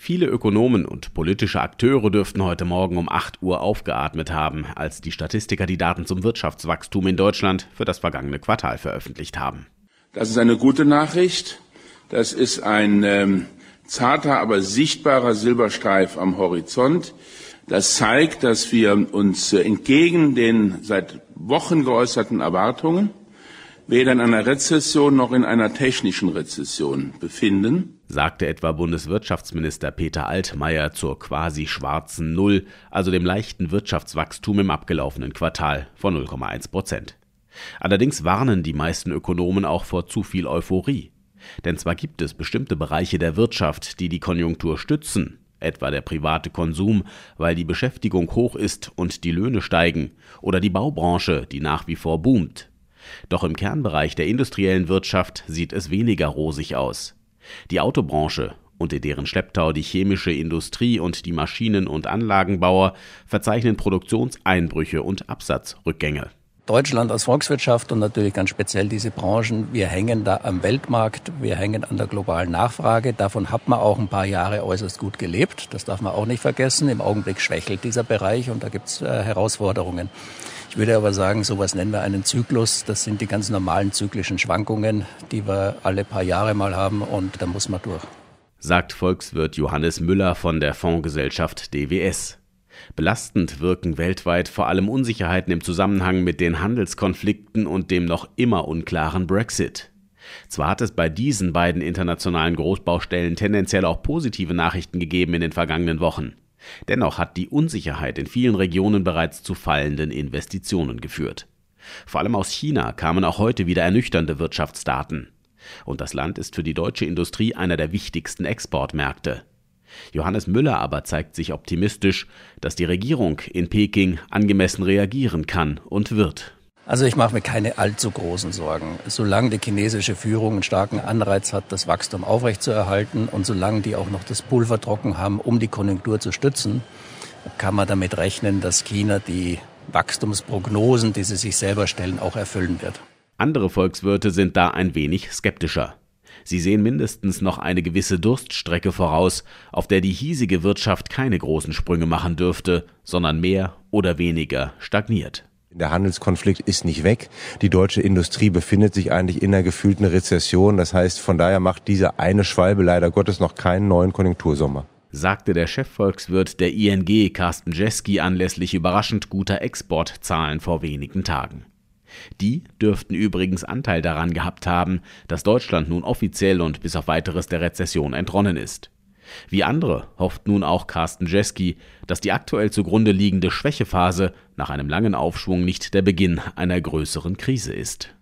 Viele Ökonomen und politische Akteure dürften heute Morgen um 8 Uhr aufgeatmet haben, als die Statistiker die Daten zum Wirtschaftswachstum in Deutschland für das vergangene Quartal veröffentlicht haben. Das ist eine gute Nachricht. Das ist ein zarter, aber sichtbarer Silberstreif am Horizont. Das zeigt, dass wir uns entgegen den seit Wochen geäußerten Erwartungen weder in einer Rezession noch in einer technischen Rezession befinden, sagte etwa Bundeswirtschaftsminister Peter Altmaier zur quasi schwarzen Null, also dem leichten Wirtschaftswachstum im abgelaufenen Quartal von 0,1%. Allerdings warnen die meisten Ökonomen auch vor zu viel Euphorie. Denn zwar gibt es bestimmte Bereiche der Wirtschaft, die die Konjunktur stützen, etwa der private Konsum, weil die Beschäftigung hoch ist und die Löhne steigen, oder die Baubranche, die nach wie vor boomt. Doch im Kernbereich der industriellen Wirtschaft sieht es weniger rosig aus. Die Autobranche und in deren Schlepptau die chemische Industrie und die Maschinen- und Anlagenbauer verzeichnen Produktionseinbrüche und Absatzrückgänge. Deutschland als Volkswirtschaft und natürlich ganz speziell diese Branchen, wir hängen da am Weltmarkt, wir hängen an der globalen Nachfrage. Davon hat man auch ein paar Jahre äußerst gut gelebt. Das darf man auch nicht vergessen. Im Augenblick schwächelt dieser Bereich und da gibt es Herausforderungen. Ich würde aber sagen, sowas nennen wir einen Zyklus. Das sind die ganz normalen zyklischen Schwankungen, die wir alle paar Jahre mal haben und da muss man durch. Sagt Volkswirt Johannes Müller von der Fondsgesellschaft DWS. Belastend wirken weltweit vor allem Unsicherheiten im Zusammenhang mit den Handelskonflikten und dem noch immer unklaren Brexit. Zwar hat es bei diesen beiden internationalen Großbaustellen tendenziell auch positive Nachrichten gegeben in den vergangenen Wochen. Dennoch hat die Unsicherheit in vielen Regionen bereits zu fallenden Investitionen geführt. Vor allem aus China kamen auch heute wieder ernüchternde Wirtschaftsdaten. Und das Land ist für die deutsche Industrie einer der wichtigsten Exportmärkte. Johannes Müller aber zeigt sich optimistisch, dass die Regierung in Peking angemessen reagieren kann und wird. Also ich mache mir keine allzu großen Sorgen. Solange die chinesische Führung einen starken Anreiz hat, das Wachstum aufrechtzuerhalten und solange die auch noch das Pulver trocken haben, um die Konjunktur zu stützen, kann man damit rechnen, dass China die Wachstumsprognosen, die sie sich selber stellen, auch erfüllen wird. Andere Volkswirte sind da ein wenig skeptischer. Sie sehen mindestens noch eine gewisse Durststrecke voraus, auf der die hiesige Wirtschaft keine großen Sprünge machen dürfte, sondern mehr oder weniger stagniert. Der Handelskonflikt ist nicht weg. Die deutsche Industrie befindet sich eigentlich in einer gefühlten Rezession. Das heißt, von daher macht diese eine Schwalbe leider Gottes noch keinen neuen Konjunktursommer. Sagte der Chefvolkswirt der ING, Carsten Jeski, anlässlich überraschend guter Exportzahlen vor wenigen Tagen. Die dürften übrigens Anteil daran gehabt haben, dass Deutschland nun offiziell und bis auf Weiteres der Rezession entronnen ist. Wie andere hofft nun auch Carsten Jeski, dass die aktuell zugrunde liegende Schwächephase nach einem langen Aufschwung nicht der Beginn einer größeren Krise ist.